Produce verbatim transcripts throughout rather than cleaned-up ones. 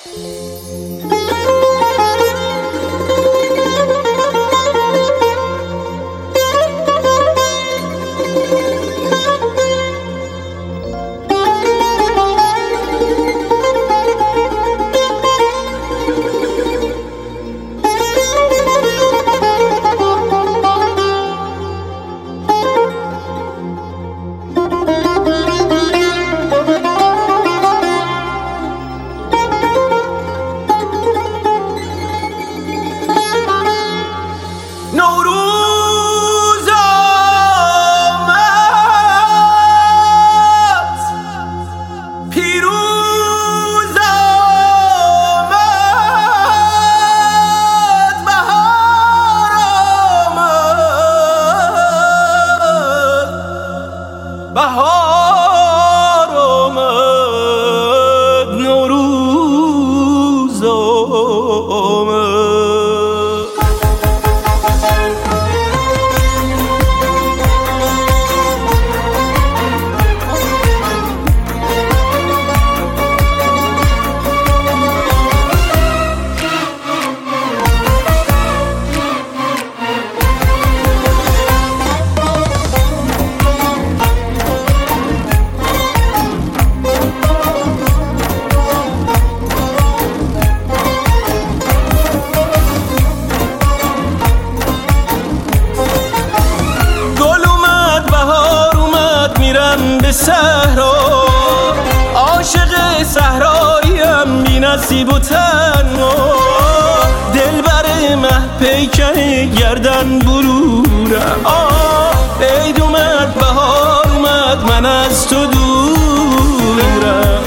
بهار آمد، نوروز آمد. به صحرا عاشق صحراییم، بی نصیب و تنها، دلبر مه پیکر گردن برورم. آه عید اومد، بهار اومد، من از تو دورم.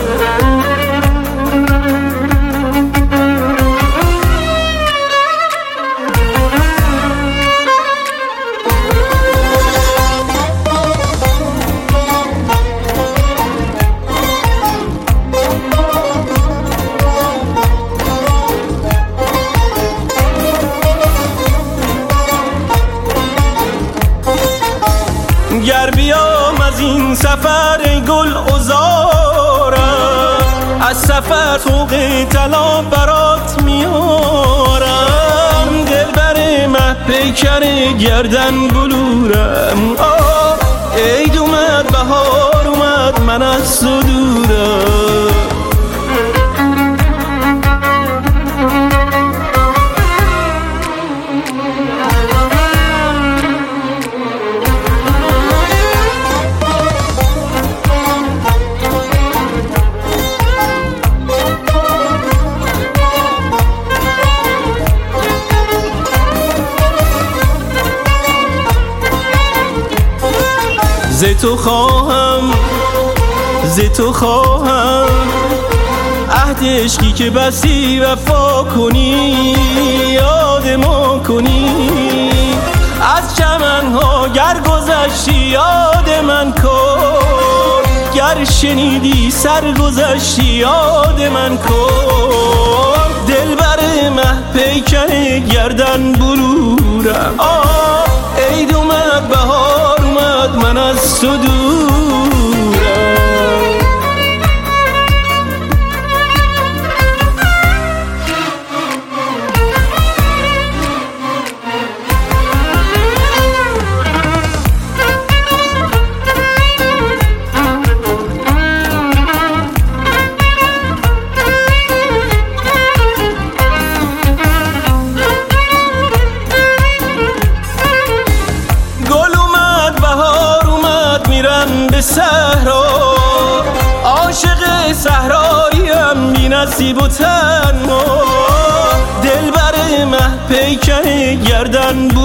گر بیام از این سفر گل عذارم، از سفر طوق طلا برات میارم، دلبر مه پیکر گردن بلورم. آه عید اومد، بهار اومد، من از تو دورم. ز تو خواهم، ز تو خواهم، عهد عشقی که بستی وفا کنی، یاد ما کنی. از چمنها گر گذشتی یاد من کن، گر شنیدی سرگذشتی یاد من کن. دلبر مه پیکر گردن بلورم. آه عید اومد، بهار اومد، من از تو دورم. به صحرا عاشق صحراییم، بی نصیب و تنها، دلبر مه پیکر گردن